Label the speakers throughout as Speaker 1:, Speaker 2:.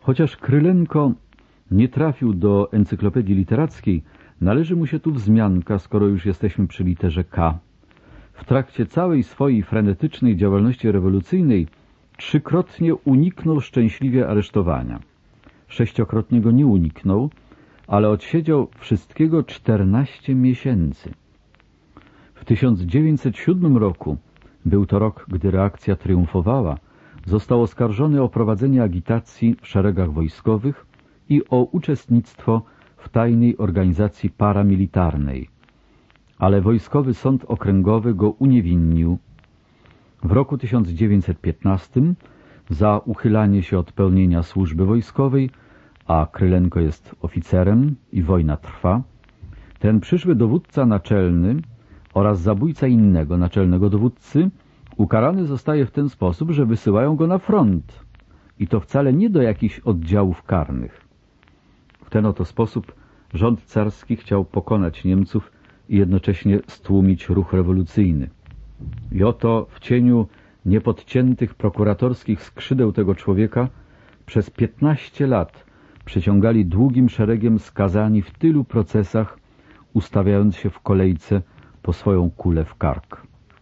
Speaker 1: Chociaż Krylenko nie trafił do encyklopedii literackiej, należy mu się tu wzmianka, skoro już jesteśmy przy literze K. W trakcie całej swojej frenetycznej działalności rewolucyjnej 3-krotnie uniknął szczęśliwie aresztowania. 6-krotnie go nie uniknął, ale odsiedział wszystkiego 14 miesięcy. W 1907 roku, był to rok, gdy reakcja triumfowała, został oskarżony o prowadzenie agitacji w szeregach wojskowych i o uczestnictwo w tajnej organizacji paramilitarnej. Ale wojskowy sąd okręgowy go uniewinnił. W roku 1915 za uchylanie się od pełnienia służby wojskowej, a Krylenko jest oficerem i wojna trwa, ten przyszły dowódca naczelny oraz zabójca innego naczelnego dowódcy ukarany zostaje w ten sposób, że wysyłają go na front i to wcale nie do jakichś oddziałów karnych. W ten oto sposób rząd carski chciał pokonać Niemców i jednocześnie stłumić ruch rewolucyjny. I oto w cieniu niepodciętych prokuratorskich skrzydeł tego człowieka przez 15 lat przeciągali długim szeregiem skazani w tylu procesach, ustawiając się w kolejce po swoją kulę w kark.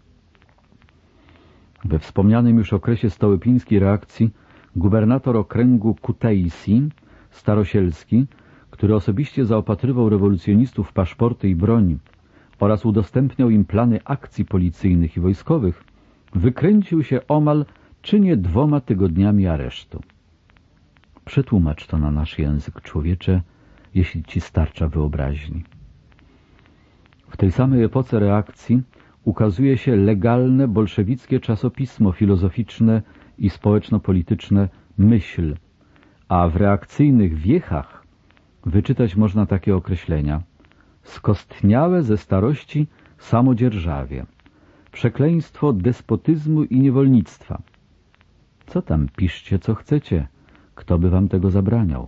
Speaker 1: We wspomnianym już okresie stołypińskiej reakcji gubernator okręgu Kutaisi, Starosielski, który osobiście zaopatrywał rewolucjonistów w paszporty i broń oraz udostępniał im plany akcji policyjnych i wojskowych, wykręcił się omal czy nie 2 tygodniami aresztu. Przetłumacz to na nasz język, człowiecze, jeśli ci starcza wyobraźni. W tej samej epoce reakcji ukazuje się legalne bolszewickie czasopismo filozoficzne i społeczno-polityczne Myśl, a w reakcyjnych wiechach wyczytać można takie określenia: skostniałe ze starości samodzierżawie, przekleństwo despotyzmu i niewolnictwa. Co tam, piszcie co chcecie, kto by wam tego zabraniał?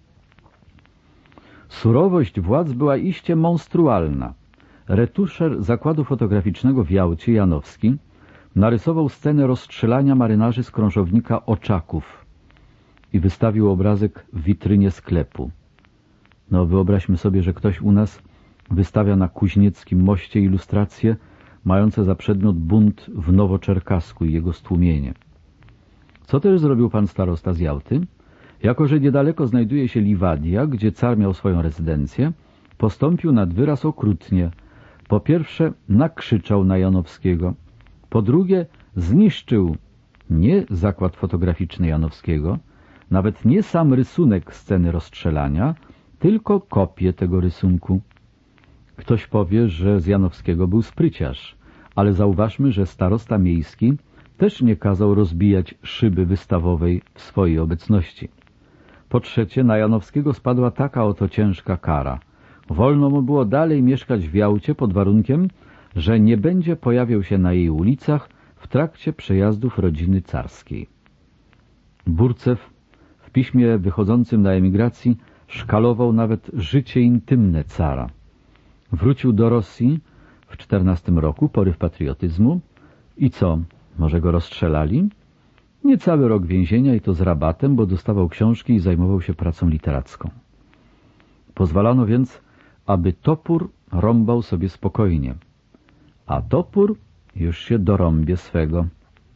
Speaker 1: Surowość władz była iście monstrualna. Retuszer zakładu fotograficznego w Jałcie, Janowski, narysował scenę rozstrzelania marynarzy z krążownika Oczaków i wystawił obrazek w witrynie sklepu. No wyobraźmy sobie, że ktoś u nas wystawia na Kuźnieckim moście ilustracje mające za przedmiot bunt w Nowoczerkasku i jego stłumienie. Co też zrobił pan starosta z Jałty? Jako że niedaleko znajduje się Liwadia, gdzie car miał swoją rezydencję, postąpił nad wyraz okrutnie. Po pierwsze nakrzyczał na Janowskiego, po drugie zniszczył nie zakład fotograficzny Janowskiego, nawet nie sam rysunek sceny rozstrzelania, tylko kopię tego rysunku. Ktoś powie, że z Janowskiego był spryciarz, ale zauważmy, że starosta miejski też nie kazał rozbijać szyby wystawowej w swojej obecności. Po trzecie, na Janowskiego spadła taka oto ciężka kara. Wolno mu było dalej mieszkać w Jałcie pod warunkiem, że nie będzie pojawiał się na jej ulicach w trakcie przejazdów rodziny carskiej. Burcew w piśmie wychodzącym na emigracji szkalował nawet życie intymne cara. Wrócił do Rosji w 14 roku, poryw patriotyzmu. I co? Może go rozstrzelali? Niecały rok więzienia i to z rabatem, bo dostawał książki i zajmował się pracą literacką. Pozwalano więc, aby topór rąbał sobie spokojnie. A topór już się dorąbie swego.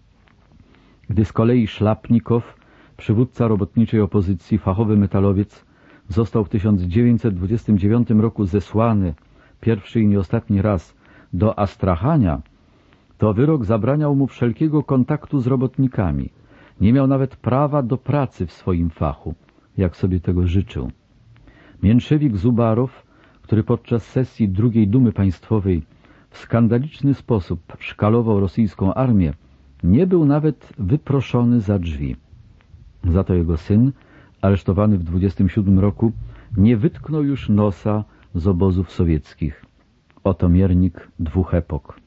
Speaker 1: Gdy z kolei Szlapnikow, przywódca robotniczej opozycji, fachowy metalowiec, został w 1929 roku zesłany pierwszy i nie ostatni raz do Astrachania, to wyrok zabraniał mu wszelkiego kontaktu z robotnikami. Nie miał nawet prawa do pracy w swoim fachu, jak sobie tego życzył. Mięszewik Zubarow, który podczas sesji II Dumy Państwowej w skandaliczny sposób szkalował rosyjską armię, nie był nawet wyproszony za drzwi. Za to jego syn, aresztowany w 27 roku, nie wytknął już nosa z obozów sowieckich. Oto miernik 2 epok.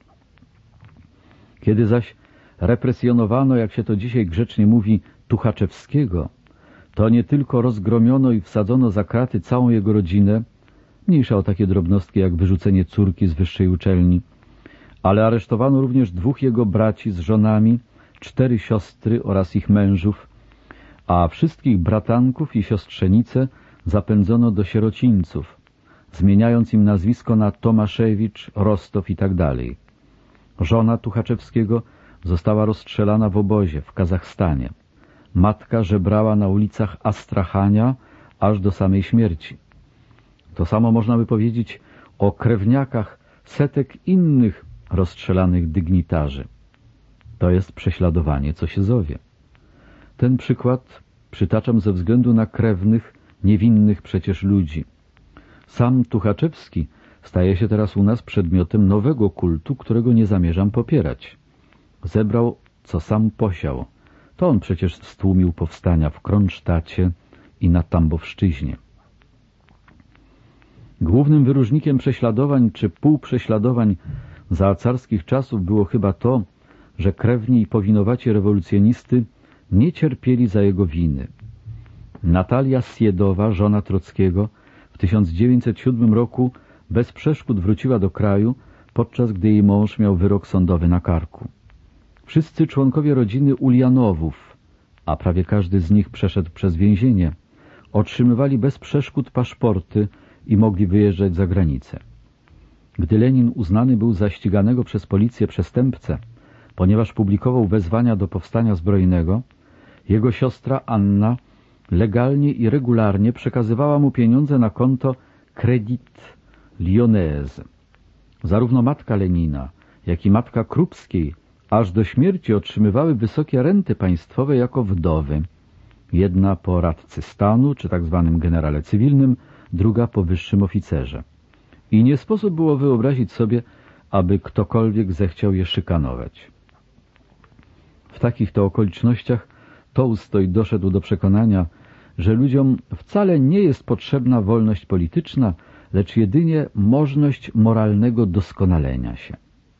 Speaker 1: Kiedy zaś represjonowano, jak się to dzisiaj grzecznie mówi, Tuchaczewskiego, to nie tylko rozgromiono i wsadzono za kraty całą jego rodzinę, mniejsza o takie drobnostki jak wyrzucenie córki z wyższej uczelni, ale aresztowano również 2 jego braci z żonami, 4 siostry oraz ich mężów, a wszystkich bratanków i siostrzenice zapędzono do sierocińców, zmieniając im nazwisko na Tomaszewicz, Rostow i tak dalej. Żona Tuchaczewskiego została rozstrzelana w obozie w Kazachstanie. Matka żebrała na ulicach Astrachania aż do samej śmierci. To samo można by powiedzieć o krewniakach setek innych rozstrzelanych dygnitarzy. To jest prześladowanie, co się zowie. Ten przykład przytaczam ze względu na krewnych, niewinnych przecież ludzi. Sam Tuchaczewski staje się teraz u nas przedmiotem nowego kultu, którego nie zamierzam popierać. Zebrał, co sam posiał. To on przecież stłumił powstania w Kronsztacie i na Tambowszczyźnie. Głównym wyróżnikiem prześladowań czy półprześladowań za carskich czasów było chyba to, że krewni i powinowaci rewolucjonisty nie cierpieli za jego winy. Natalia Siedowa, żona Trockiego, w 1907 roku bez przeszkód wróciła do kraju, podczas gdy jej mąż miał wyrok sądowy na karku. Wszyscy członkowie rodziny Ulianowów, a prawie każdy z nich przeszedł przez więzienie, otrzymywali bez przeszkód paszporty i mogli wyjeżdżać za granicę. Gdy Lenin uznany był za ściganego przez policję przestępcę, ponieważ publikował wezwania do powstania zbrojnego, jego siostra Anna legalnie i regularnie przekazywała mu pieniądze na konto Credit Lyonnaise. Zarówno matka Lenina, jak i matka Krupskiej aż do śmierci otrzymywały wysokie renty państwowe jako wdowy. Jedna po radcy stanu, czy tak zwanym generale cywilnym, druga po wyższym oficerze. I nie sposób było wyobrazić sobie, aby ktokolwiek zechciał je szykanować. W takich to okolicznościach Tołstoj doszedł do przekonania, że ludziom wcale nie jest potrzebna wolność polityczna, lecz jedynie możność moralnego doskonalenia się.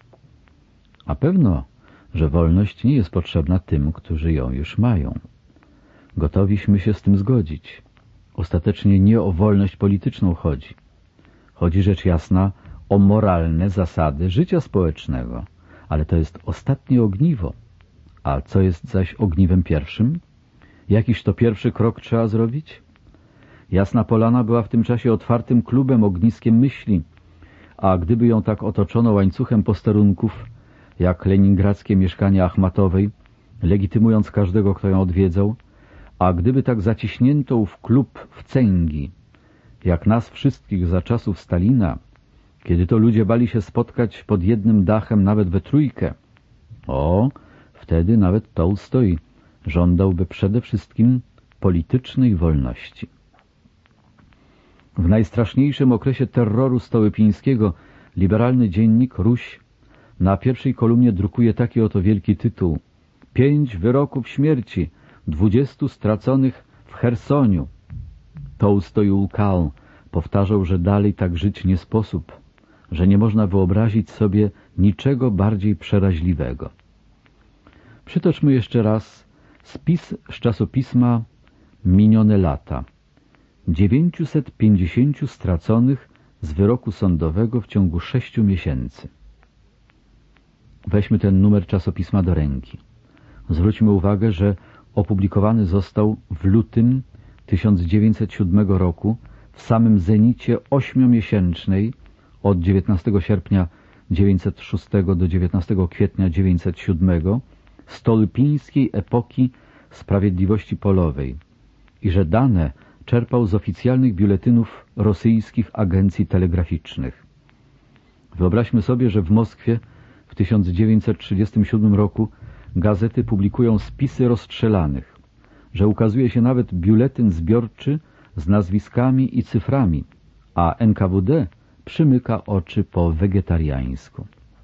Speaker 1: A pewno, że wolność nie jest potrzebna tym, którzy ją już mają. Gotowiśmy się z tym zgodzić. Ostatecznie nie o wolność polityczną chodzi. Chodzi rzecz jasna o moralne zasady życia społecznego, ale to jest ostatnie ogniwo. A co jest zaś ogniwem pierwszym? Jakiż to pierwszy krok trzeba zrobić? Jasna Polana była w tym czasie otwartym klubem, ogniskiem myśli, a gdyby ją tak otoczono łańcuchem posterunków, jak leningradzkie mieszkanie Achmatowej, legitymując każdego, kto ją odwiedzał, a gdyby tak zaciśnięto ów klub w cęgi, jak nas wszystkich za czasów Stalina, kiedy to ludzie bali się spotkać pod jednym dachem nawet we trójkę, wtedy nawet Tołstoj żądałby przede wszystkim politycznej wolności. W najstraszniejszym okresie terroru stołypińskiego liberalny dziennik Ruś na pierwszej kolumnie drukuje taki oto wielki tytuł: 5 wyroków śmierci, 20 straconych w Chersoniu. Tołstoj łkał, powtarzał, że dalej tak żyć nie sposób, że nie można wyobrazić sobie niczego bardziej przeraźliwego. Przytoczmy jeszcze raz spis z czasopisma Minione lata. 950 straconych z wyroku sądowego w ciągu 6 miesięcy. Weźmy ten numer czasopisma do ręki. Zwróćmy uwagę, że opublikowany został w lutym 1907 roku, w samym zenicie 8-miesięcznej, od 19 sierpnia 1906 do 19 kwietnia 1907, stołypińskiej epoki sprawiedliwości polowej i że dane czerpał z oficjalnych biuletynów rosyjskich agencji telegraficznych. Wyobraźmy sobie, że w Moskwie w 1937 roku gazety publikują spisy rozstrzelanych, że ukazuje się nawet biuletyn zbiorczy z nazwiskami i cyframi, a NKWD przymyka oczy po wegetariańsku.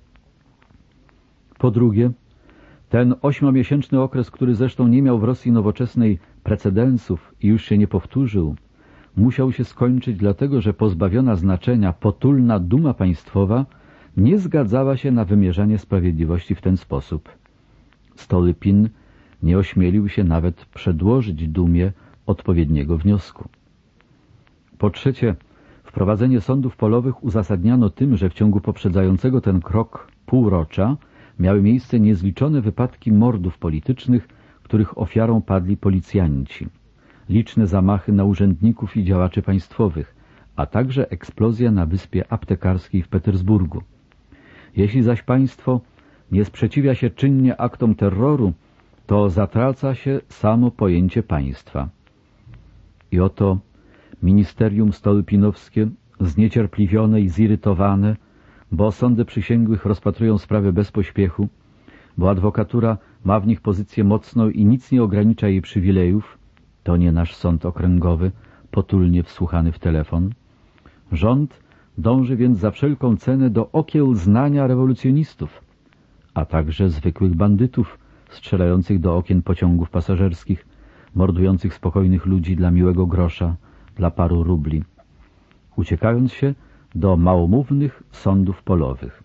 Speaker 1: Po drugie, ten 8-miesięczny okres, który zresztą nie miał w Rosji nowoczesnej precedensów i już się nie powtórzył, musiał się skończyć dlatego, że pozbawiona znaczenia potulna duma państwowa nie zgadzała się na wymierzanie sprawiedliwości w ten sposób. Stolypin nie ośmielił się nawet przedłożyć dumie odpowiedniego wniosku. Po trzecie, wprowadzenie sądów polowych uzasadniano tym, że w ciągu poprzedzającego ten krok półrocza miały miejsce niezliczone wypadki mordów politycznych, których ofiarą padli policjanci, liczne zamachy na urzędników i działaczy państwowych, a także eksplozja na wyspie aptekarskiej w Petersburgu. Jeśli zaś państwo nie sprzeciwia się czynnie aktom terroru, to zatraca się samo pojęcie państwa. I oto ministerium stołypinowskie, zniecierpliwione i zirytowane, bo sądy przysięgłych rozpatrują sprawy bez pośpiechu, bo adwokatura ma w nich pozycję mocną i nic nie ogranicza jej przywilejów, to nie nasz sąd okręgowy, potulnie wsłuchany w telefon. Rząd dąży więc za wszelką cenę do okiełznania rewolucjonistów, a także zwykłych bandytów strzelających do okien pociągów pasażerskich, mordujących spokojnych ludzi dla miłego grosza, dla paru rubli, uciekając się do małomównych sądów polowych.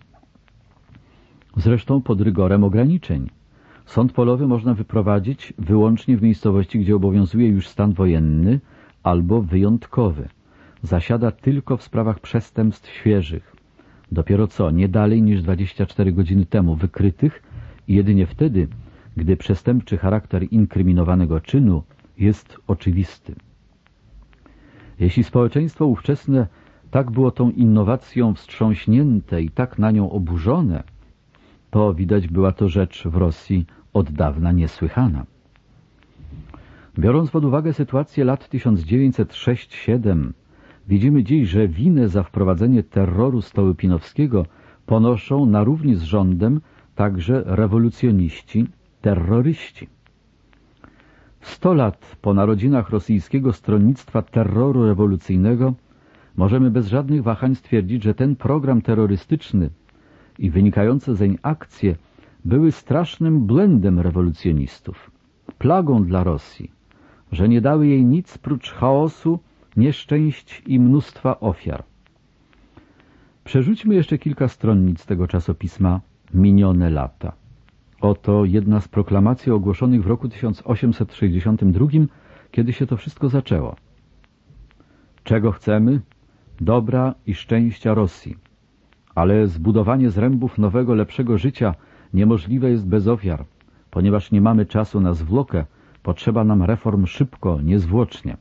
Speaker 1: Zresztą pod rygorem ograniczeń. Sąd polowy można wyprowadzić wyłącznie w miejscowości, gdzie obowiązuje już stan wojenny albo wyjątkowy. Zasiada tylko w sprawach przestępstw świeżych, dopiero co nie dalej niż 24 godziny temu wykrytych i jedynie wtedy, gdy przestępczy charakter inkryminowanego czynu jest oczywisty. Jeśli społeczeństwo ówczesne tak było tą innowacją wstrząśnięte i tak na nią oburzone, to widać była to rzecz w Rosji od dawna niesłychana. Biorąc pod uwagę sytuację lat 1906-7, widzimy dziś, że winę za wprowadzenie terroru stołypinowskiego ponoszą na równi z rządem także rewolucjoniści, terroryści. 100 lat po narodzinach rosyjskiego stronnictwa terroru rewolucyjnego możemy bez żadnych wahań stwierdzić, że ten program terrorystyczny i wynikające zeń akcje były strasznym błędem rewolucjonistów, plagą dla Rosji, że nie dały jej nic prócz chaosu, nieszczęść i mnóstwa ofiar. Przerzućmy jeszcze kilka stronnic tego czasopisma Minione lata. Oto jedna z proklamacji ogłoszonych w roku 1862, kiedy się to wszystko zaczęło. Czego chcemy? Dobra i szczęścia Rosji. Ale zbudowanie zrębów nowego, lepszego życia niemożliwe jest bez ofiar, ponieważ nie mamy czasu na zwłokę, potrzeba nam reform szybko, niezwłocznie.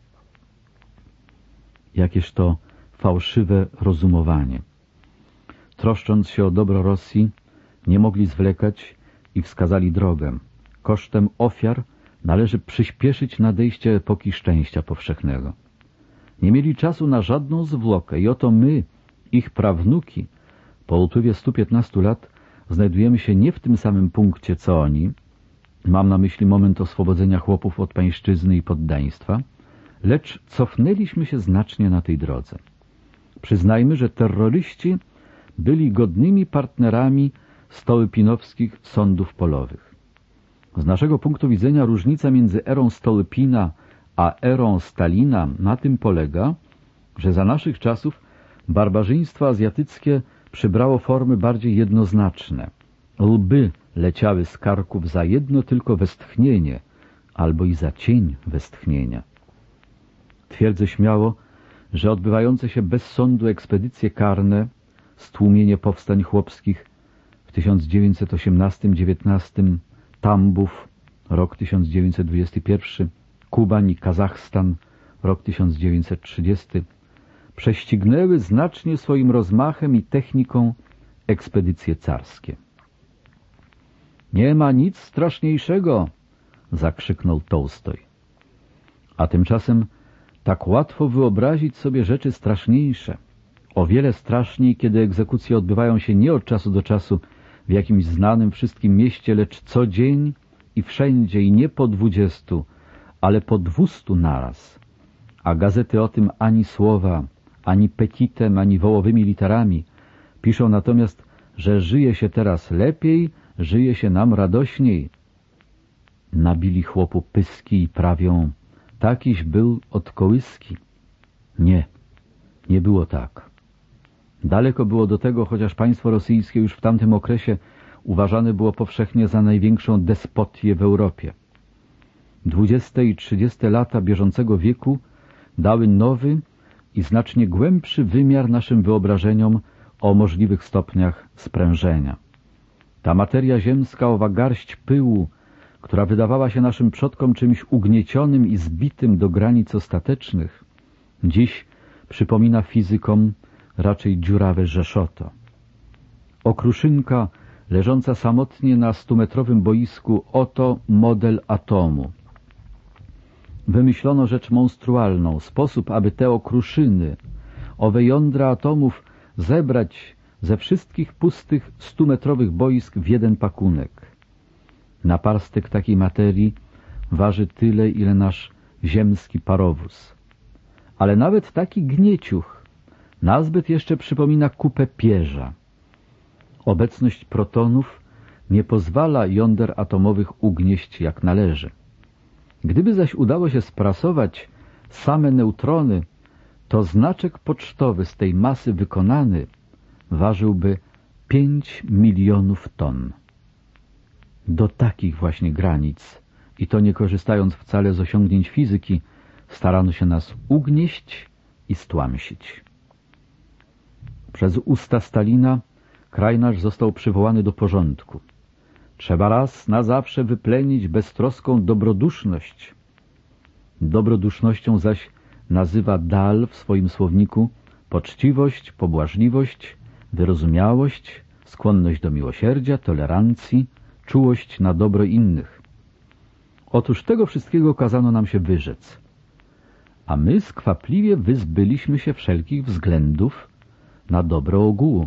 Speaker 1: Jakież to fałszywe rozumowanie. Troszcząc się o dobro Rosji, nie mogli zwlekać i wskazali drogę. Kosztem ofiar należy przyspieszyć nadejście epoki szczęścia powszechnego. Nie mieli czasu na żadną zwłokę i oto my, ich prawnuki, po upływie 115 lat znajdujemy się nie w tym samym punkcie co oni, mam na myśli moment oswobodzenia chłopów od pańszczyzny i poddaństwa, lecz cofnęliśmy się znacznie na tej drodze. Przyznajmy, że terroryści byli godnymi partnerami stołypinowskich sądów polowych. Z naszego punktu widzenia różnica między erą Stołypina a erą Stalina na tym polega, że za naszych czasów barbarzyństwo azjatyckie przybrało formy bardziej jednoznaczne. Łby leciały z karków za jedno tylko westchnienie, albo i za cień westchnienia. Twierdzę śmiało, że odbywające się bez sądu ekspedycje karne, stłumienie powstań chłopskich w 1918-19, Tambów, rok 1921, Kubań i Kazachstan, rok 1930, prześcignęły znacznie swoim rozmachem i techniką ekspedycje carskie. Nie ma nic straszniejszego, zakrzyknął Tołstoj. A tymczasem tak łatwo wyobrazić sobie rzeczy straszniejsze. O wiele straszniej, kiedy egzekucje odbywają się nie od czasu do czasu w jakimś znanym wszystkim mieście, lecz co dzień i wszędzie i nie po 20, ale po 200 naraz. A gazety o tym ani słowa, ani petitem, ani wołowymi literami. Piszą natomiast, że żyje się teraz lepiej, żyje się nam radośniej. Nabili chłopu pyski i prawią, takiś był od kołyski. Nie, nie było tak. Daleko było do tego, chociaż państwo rosyjskie już w tamtym okresie uważane było powszechnie za największą despotię w Europie. 20. i 30. lata bieżącego wieku dały nowy i znacznie głębszy wymiar naszym wyobrażeniom o możliwych stopniach sprężenia. Ta materia ziemska, owa garść pyłu, która wydawała się naszym przodkom czymś ugniecionym i zbitym do granic ostatecznych, dziś przypomina fizykom raczej dziurawe rzeszoto. Okruszynka leżąca samotnie na 100-metrowym boisku, oto model atomu. Wymyślono rzecz monstrualną, sposób, aby te okruszyny, owe jądra atomów zebrać ze wszystkich pustych 100-metrowych boisk w jeden pakunek. Naparstek takiej materii waży tyle, ile nasz ziemski parowóz. Ale nawet taki gnieciuch nazbyt jeszcze przypomina kupę pierza. Obecność protonów nie pozwala jąder atomowych ugnieść jak należy. Gdyby zaś udało się sprasować same neutrony, to znaczek pocztowy z tej masy wykonany ważyłby 5 milionów ton. Do takich właśnie granic, i to nie korzystając wcale z osiągnięć fizyki, starano się nas ugnieść i stłamsić. Przez usta Stalina kraj nasz został przywołany do porządku. Trzeba raz na zawsze wyplenić beztroską dobroduszność. Dobrodusznością zaś nazywa Dahl w swoim słowniku poczciwość, pobłażliwość, wyrozumiałość, skłonność do miłosierdzia, tolerancji, czułość na dobro innych. Otóż tego wszystkiego kazano nam się wyrzec, a my skwapliwie wyzbyliśmy się wszelkich względów na dobro ogółu.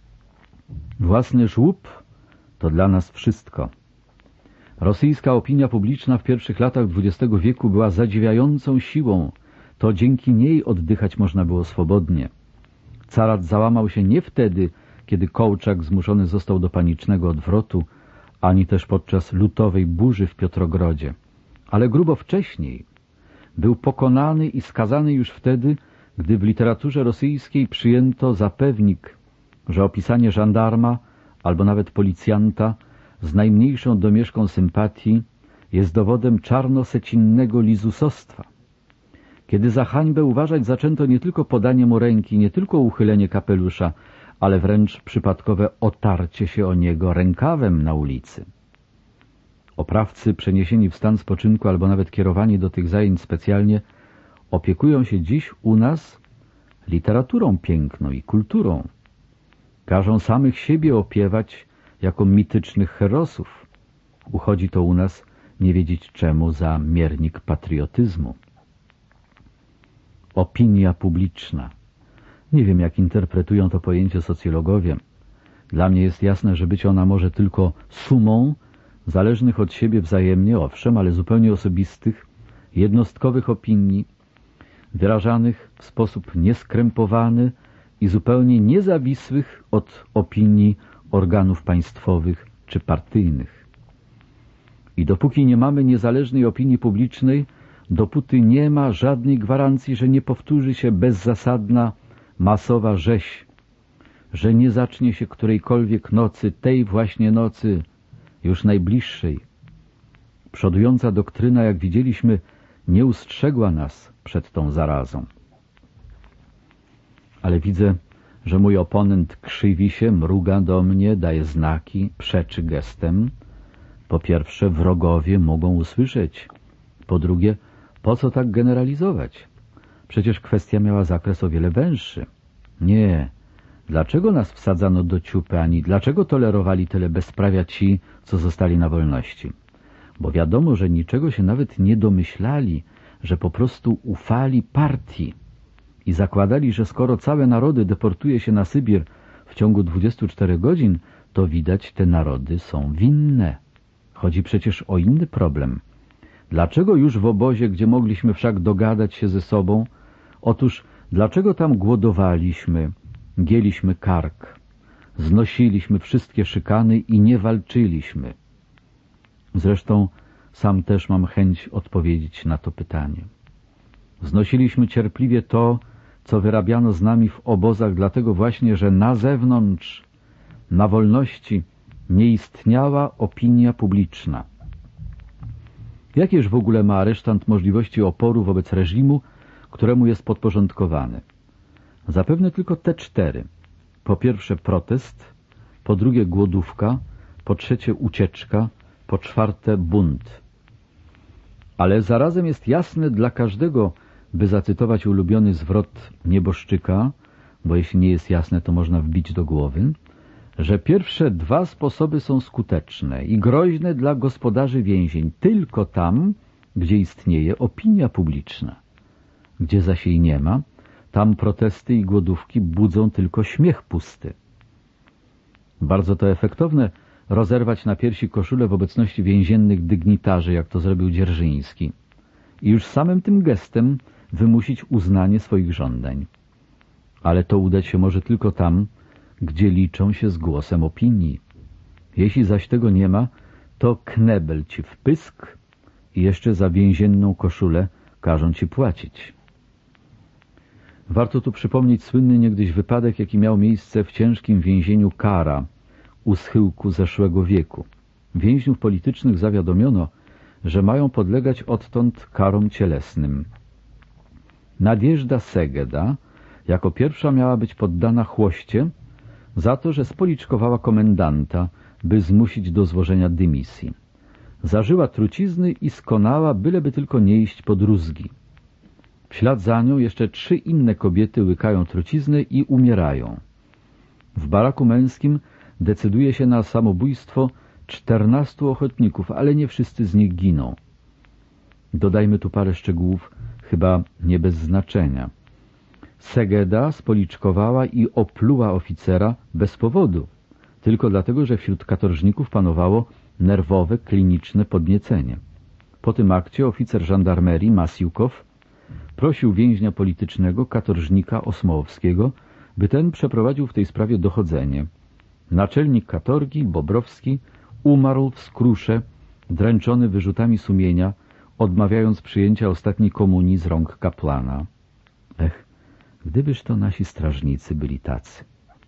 Speaker 1: Własny żłób to dla nas wszystko. Rosyjska opinia publiczna w pierwszych latach XX wieku była zadziwiającą siłą. To dzięki niej oddychać można było swobodnie. Carat załamał się nie wtedy, kiedy Kołczak zmuszony został do panicznego odwrotu, ani też podczas lutowej burzy w Piotrogrodzie, ale grubo wcześniej. Był pokonany i skazany już wtedy, gdy w literaturze rosyjskiej przyjęto za pewnik, że opisanie żandarma albo nawet policjanta z najmniejszą domieszką sympatii jest dowodem czarnosecinnego lizusostwa. Kiedy za hańbę uważać zaczęto nie tylko podanie mu ręki, nie tylko uchylenie kapelusza, ale wręcz przypadkowe otarcie się o niego rękawem na ulicy. Oprawcy przeniesieni w stan spoczynku albo nawet kierowani do tych zajęć specjalnie opiekują się dziś u nas literaturą piękną i kulturą. Każą samych siebie opiewać jako mitycznych herosów. Uchodzi to u nas, nie wiedzieć czemu, za miernik patriotyzmu. Opinia publiczna. Nie wiem, jak interpretują to pojęcie socjologowie. Dla mnie jest jasne, że być ona może tylko sumą zależnych od siebie wzajemnie, owszem, ale zupełnie osobistych, jednostkowych opinii, wyrażanych w sposób nieskrępowany i zupełnie niezawisłych od opinii organów państwowych czy partyjnych. I dopóki nie mamy niezależnej opinii publicznej, dopóty nie ma żadnej gwarancji, że nie powtórzy się bezzasadna, masowa rzeź, że nie zacznie się którejkolwiek nocy, tej właśnie nocy, już najbliższej. Przodująca doktryna, jak widzieliśmy, nie ustrzegła nas przed tą zarazą. Ale widzę, że mój oponent krzywi się, mruga do mnie, daje znaki, przeczy gestem. Po pierwsze, wrogowie mogą usłyszeć. Po drugie, po co tak generalizować? Przecież kwestia miała zakres o wiele węższy. Nie. Dlaczego nas wsadzano do ciupy, ani dlaczego tolerowali tyle bezprawia ci, co zostali na wolności? Bo wiadomo, że niczego się nawet nie domyślali, że po prostu ufali partii i zakładali, że skoro całe narody deportuje się na Sybir w ciągu 24 godzin, to widać, te narody są winne. Chodzi przecież o inny problem. Dlaczego już w obozie, gdzie mogliśmy wszak dogadać się ze sobą, otóż dlaczego tam głodowaliśmy, gięliśmy kark, znosiliśmy wszystkie szykany i nie walczyliśmy? Zresztą sam też mam chęć odpowiedzieć na to pytanie. Znosiliśmy cierpliwie to, co wyrabiano z nami w obozach, dlatego właśnie, że na zewnątrz, na wolności, nie istniała opinia publiczna. Jakież w ogóle ma aresztant możliwości oporu wobec reżimu, któremu jest podporządkowany? Zapewne tylko te 4. Po pierwsze protest, po drugie głodówka, po trzecie ucieczka, po czwarte bunt. Ale zarazem jest jasne dla każdego, by zacytować ulubiony zwrot nieboszczyka, bo jeśli nie jest jasne, to można wbić do głowy, że pierwsze dwa sposoby są skuteczne i groźne dla gospodarzy więzień tylko tam, gdzie istnieje opinia publiczna. Gdzie zaś jej nie ma, tam protesty i głodówki budzą tylko śmiech pusty. Bardzo to efektowne rozerwać na piersi koszulę w obecności więziennych dygnitarzy, jak to zrobił Dzierżyński, i już samym tym gestem wymusić uznanie swoich żądań. Ale to udać się może tylko tam, gdzie liczą się z głosem opinii. Jeśli zaś tego nie ma, to knebel ci w pysk i jeszcze za więzienną koszulę każą ci płacić. Warto tu przypomnieć słynny niegdyś wypadek, jaki miał miejsce w ciężkim więzieniu Kara u schyłku zeszłego wieku. Więźniów politycznych zawiadomiono, że mają podlegać odtąd karom cielesnym. Nadjeżda Segeda jako pierwsza miała być poddana chłoście za to, że spoliczkowała komendanta, by zmusić do złożenia dymisji. Zażyła trucizny i skonała, byleby tylko nie iść pod rózgi. W ślad za nią jeszcze 3 inne kobiety łykają trucizny i umierają. W baraku męskim decyduje się na samobójstwo 14 ochotników, ale nie wszyscy z nich giną. Dodajmy tu parę szczegółów, chyba nie bez znaczenia. Segeda spoliczkowała i opluła oficera bez powodu, tylko dlatego, że wśród katorżników panowało nerwowe, kliniczne podniecenie. Po tym akcie oficer żandarmerii Masiukow prosił więźnia politycznego, katorżnika Osmołowskiego, by ten przeprowadził w tej sprawie dochodzenie. Naczelnik katorgi, Bobrowski, umarł w skrusze, dręczony wyrzutami sumienia, odmawiając przyjęcia ostatniej komunii z rąk kapłana. Gdybyż to nasi strażnicy byli tacy.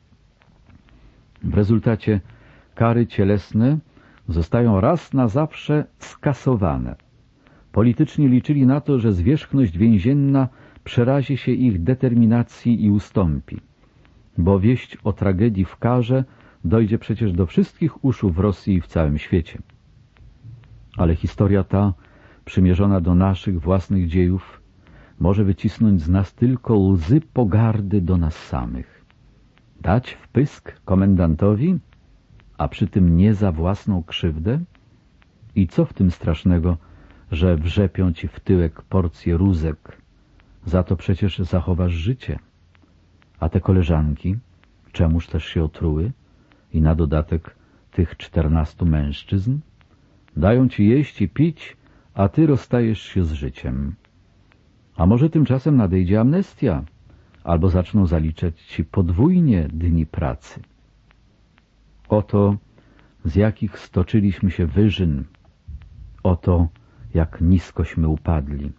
Speaker 1: W rezultacie kary cielesne zostają raz na zawsze skasowane. Polityczni liczyli na to, że zwierzchność więzienna przerazi się ich determinacji i ustąpi, bo wieść o tragedii w Karze dojdzie przecież do wszystkich uszu w Rosji i w całym świecie. Ale historia ta, przymierzona do naszych własnych dziejów, może wycisnąć z nas tylko łzy pogardy do nas samych. Dać w pysk komendantowi, a przy tym nie za własną krzywdę? I co w tym strasznego, że wrzepią ci w tyłek porcję rózek? Za to przecież zachowasz życie. A te koleżanki, czemuż też się otruły? I na dodatek tych 14 mężczyzn? Dają ci jeść i pić, a ty rozstajesz się z życiem. A może tymczasem nadejdzie amnestia, albo zaczną zaliczać ci podwójnie dni pracy. Oto z jakich stoczyliśmy się wyżyn, oto jak niskośmy upadli.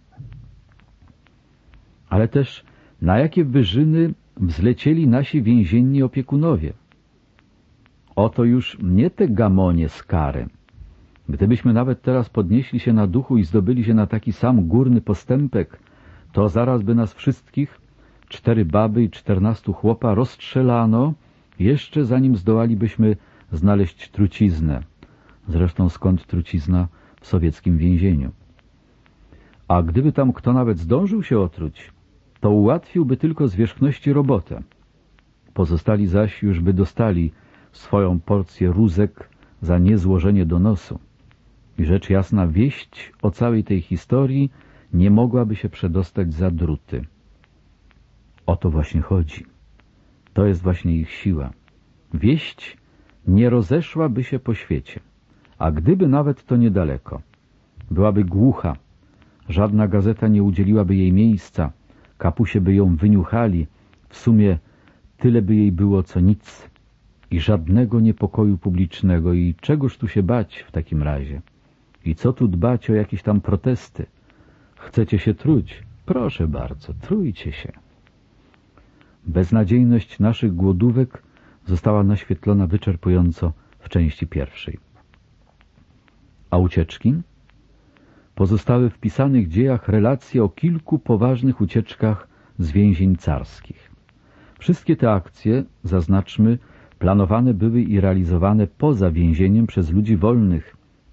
Speaker 1: Ale też na jakie wyżyny wzlecieli nasi więzienni opiekunowie. Oto już nie te gamonie z Kary. Gdybyśmy nawet teraz podnieśli się na duchu i zdobyli się na taki sam górny postępek, to zaraz by nas wszystkich, 4 baby i 14 chłopa, rozstrzelano, jeszcze zanim zdołalibyśmy znaleźć truciznę. Zresztą skąd trucizna w sowieckim więzieniu? A gdyby tam kto nawet zdążył się otruć, to ułatwiłby tylko zwierzchności robotę. Pozostali zaś już by dostali swoją porcję rózek za niezłożenie donosu. I rzecz jasna, wieść o całej tej historii nie mogłaby się przedostać za druty. O to właśnie chodzi. To jest właśnie ich siła. Wieść nie rozeszłaby się po świecie, a gdyby nawet to niedaleko, byłaby głucha, żadna gazeta nie udzieliłaby jej miejsca, kapusie by ją wyniuchali, w sumie tyle by jej było co nic i żadnego niepokoju publicznego i czegoż tu się bać w takim razie? I co tu dbać o jakieś tam protesty? Chcecie się truć? Proszę bardzo, trójcie się. Beznadziejność naszych głodówek została naświetlona wyczerpująco w części pierwszej. A ucieczki? Pozostały w pisanych dziejach relacje o kilku poważnych ucieczkach z więzień carskich. Wszystkie te akcje, zaznaczmy, planowane były i realizowane poza więzieniem przez ludzi wolnych,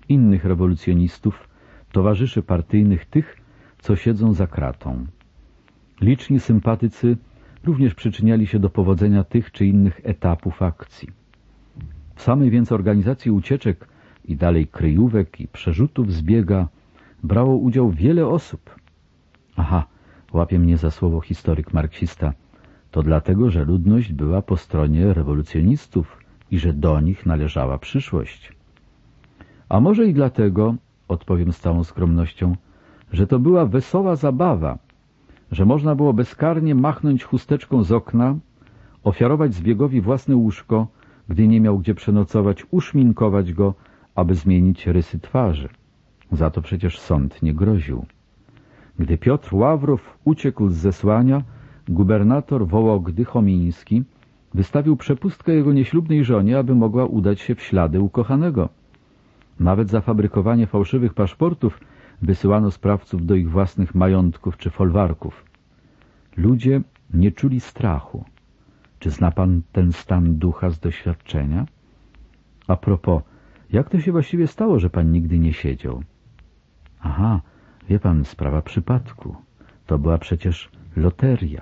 Speaker 1: innych rewolucjonistów, towarzyszy partyjnych tych, co siedzą za kratą. Liczni sympatycy również przyczyniali się do powodzenia tych czy innych etapów akcji. W samej więc organizacji ucieczek i dalej kryjówek i przerzutów z biega brało udział wiele osób. Aha, łapie mnie za słowo historyk marksista. To dlatego, że ludność była po stronie rewolucjonistów i że do nich należała przyszłość. A może i dlatego, odpowiem z całą skromnością, że to była wesoła zabawa, że można było bezkarnie machnąć chusteczką z okna, ofiarować zbiegowi własne łóżko, gdy nie miał gdzie przenocować, uszminkować go, aby zmienić rysy twarzy. Za to przecież sąd nie groził. Gdy Piotr Ławrow uciekł z zesłania, gubernator Wołogdy Chomiński wystawił przepustkę jego nieślubnej żonie, aby mogła udać się w ślady ukochanego. Nawet za fabrykowanie fałszywych paszportów wysyłano sprawców do ich własnych majątków czy folwarków. Ludzie nie czuli strachu. Czy zna pan ten stan ducha z doświadczenia? A propos, jak to się właściwie stało, że pan nigdy nie siedział? Aha, wie pan, sprawa przypadku. To była przecież loteria.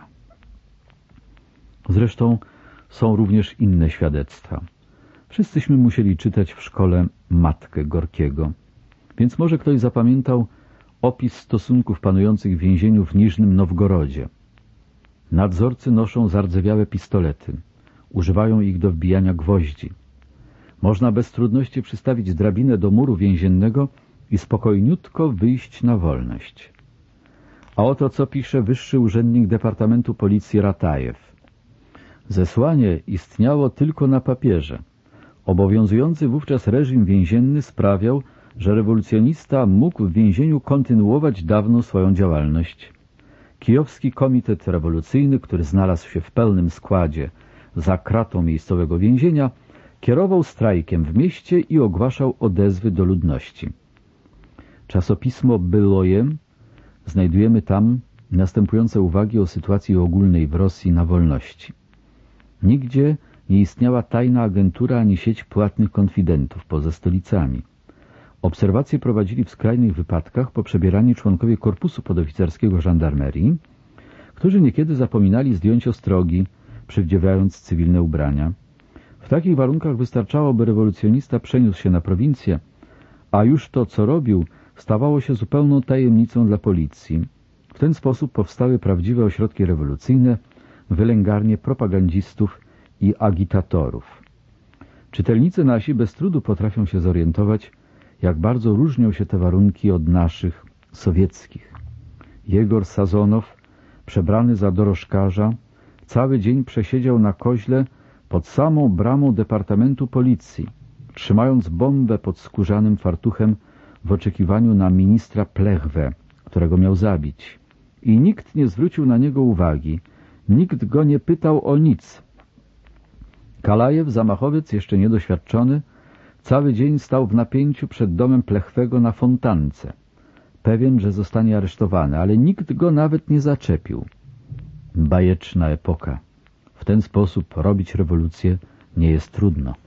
Speaker 1: Zresztą są również inne świadectwa. Wszyscyśmy musieli czytać w szkole Matkę Gorkiego, więc może ktoś zapamiętał opis stosunków panujących w więzieniu w Niżnym Nowgorodzie. Nadzorcy noszą zardzewiałe pistolety. Używają ich do wbijania gwoździ. Można bez trudności przystawić drabinę do muru więziennego i spokojniutko wyjść na wolność. A oto co pisze wyższy urzędnik Departamentu Policji Ratajew. Zesłanie istniało tylko na papierze. Obowiązujący wówczas reżim więzienny sprawiał, że rewolucjonista mógł w więzieniu kontynuować dawną swoją działalność. Kijowski Komitet Rewolucyjny, który znalazł się w pełnym składzie za kratą miejscowego więzienia, kierował strajkiem w mieście i ogłaszał odezwy do ludności. Czasopismo Byloje, znajdujemy tam następujące uwagi o sytuacji ogólnej w Rosji na wolności. Nigdzie nie istniała tajna agentura ani sieć płatnych konfidentów poza stolicami. Obserwacje prowadzili w skrajnych wypadkach poprzebierani członkowie korpusu podoficerskiego żandarmerii, którzy niekiedy zapominali zdjąć ostrogi, przywdziewając cywilne ubrania. W takich warunkach wystarczało, by rewolucjonista przeniósł się na prowincję, a już to, co robił, stawało się zupełną tajemnicą dla policji. W ten sposób powstały prawdziwe ośrodki rewolucyjne, wylęgarnie propagandzistów i agitatorów. Czytelnicy nasi bez trudu potrafią się zorientować, jak bardzo różnią się te warunki od naszych sowieckich. Jegor Sazonow, przebrany za dorożkarza, cały dzień przesiedział na koźle pod samą bramą Departamentu Policji, trzymając bombę pod skórzanym fartuchem w oczekiwaniu na ministra Plechwę, którego miał zabić. I nikt nie zwrócił na niego uwagi, nikt go nie pytał o nic. Kalajew, zamachowiec jeszcze niedoświadczony, cały dzień stał w napięciu przed domem Plechwego na Fontance, pewien, że zostanie aresztowany, ale nikt go nawet nie zaczepił. Bajeczna epoka. W ten sposób robić rewolucję nie jest trudno.